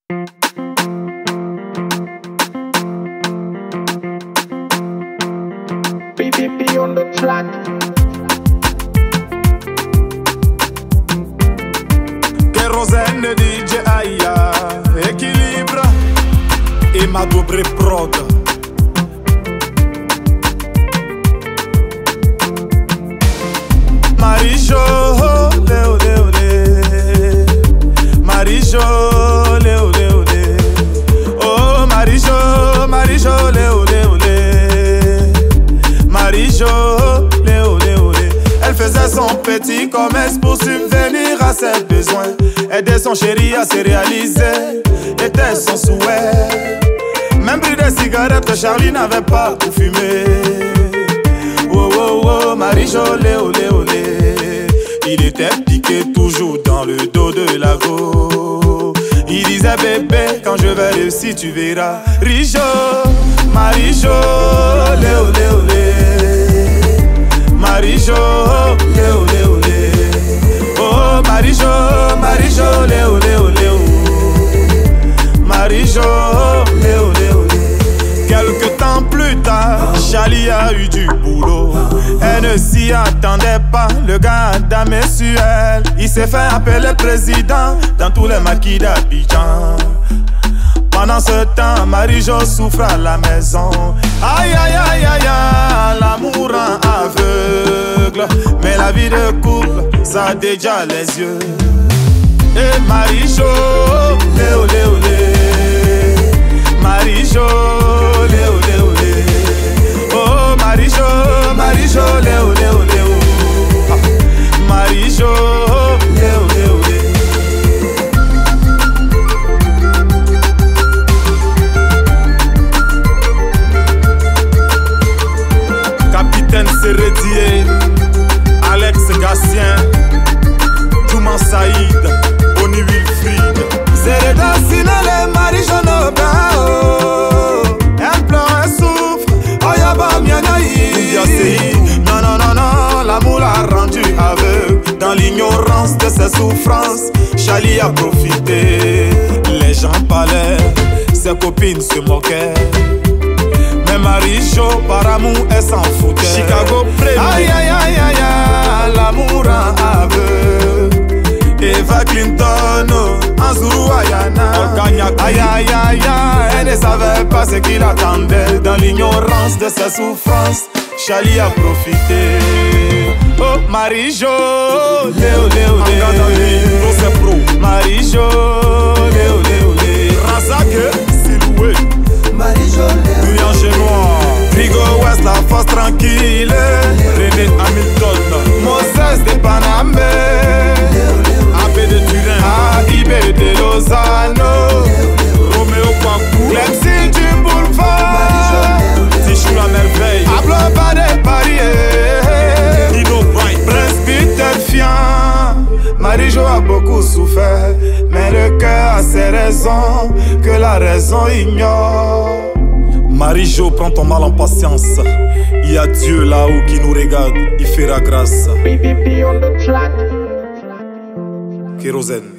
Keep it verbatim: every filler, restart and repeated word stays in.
B B B on the track. Kérosène D J Aya, équilibre et ma double prod. Marie-Jo, lé olé olé. Marie-Jo, lé olé olé. Oh Marie-Jo, Marie-Jo, lé olé olé. Marie-Jo, lé olé olé. Elle faisait son petit commerce pour subvenir à ses besoins. Aider son chéri à se réaliser était son souhait. Même pris des cigarettes que Charlie n'avait pas pour fumer. Oh oh oh, Marie-Jo, lé olé olé. Il était piqué toujours dans le dos de la go. Il disait bébé, quand je vais réussir tu verras. Rijo, Marie-Jo, lé olé olé. Marie-Jo, lé olé olé. Oh Marie-Jo, Marie-Jo, lé olé olé. Oh. Marie-Jo, lé olé olé. Quelque temps plus tard, Charlie a eu du boulot. Elle ne s'y attendait pas, le gars a damé sur elle. Il s'est fait appeler président dans tous les maquis d'Abidjan. Pendant ce temps, Marie-Jo souffre à la maison. Aïe aïe aïe aïe aïe, l'amour rend aveugle. Mais la vie de couple, ça a déjà les yeux. Et Marie-Jo, lé olé olé. Marie-Jo, lé olé olé. Oh Marie-Jo, Marie-Jo, lé olé olé. Oh. Ah. Marie-Jo, lé olé olé. Capitaine Seredier, Alex Gatien, Touman Saïd, Bonnie Wilfried. Sereda Sinale, Marie-Jo no bao. Elle pleure, elle souffre, oh yaba mianaï. Non, non, non, non, l'amour l'a rendu aveugle. Dans l'ignorance de ses souffrances, Charlie a profité. Les gens parlaient, ses copines se moquaient. Mais Marie-Jo, par amour, elle s'en foutait. Chicago premier. Aïe, aïe, aïe, aïe, aïe, l'amour rend aveugle. Eva Clinton, Anzuru Ayana. Aïe, aïe, aïe, aïe, elle ne savait pas ce qu'il attendait. Dans l'ignorance de ses souffrances, Charlie a profité. Oh, Marie-Jo, lé olé olé. Marie-Jo, lé olé olé. Razak, Siloué. Marie-Jo, Louis Angenois, Trigo West, la force tranquille. René Hamilton, Moses de Paname, A B de Turin, A I B de Lozano, Roméo Kwaku, Clepsy du boulevard, Tichou la merveille, Abloba de Paris, Nino Bright, Prince Peter Fian. Marie-Jo a beaucoup souffert, mais le cœur a ses raisons que la raison ignore. Marie-Jo, prends ton mal en patience. Il y a Dieu là-haut qui nous regarde, il fera grâce. B B B on the track. Kérosène.